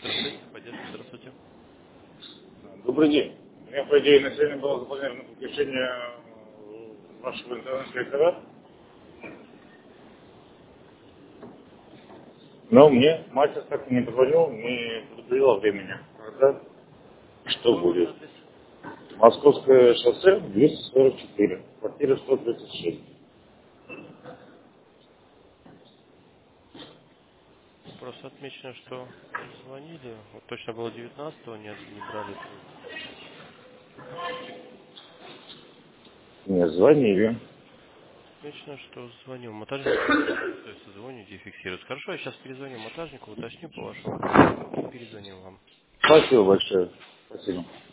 Электростоит, поддержка, здравствуйте. Добрый день. У меня, по идее, на сегодня было запланировано подключение вашего интернет-директора, но мне мастер так и не позвонил, не предупредил о времени. Когда, что Какой у вас будет? адрес? Московское шоссе 244, квартира 136. Просто отмечено, что звонили. Вот точно было 19-го, не брали трубку. Мне звонили. Отмечено, что звонил монтажник, сказал, что не стоит созвонить и фиксировать. Хорошо, я сейчас перезвоню монтажнику, уточню по вашему поводу и перезвоним вам. Спасибо большое. Спасибо.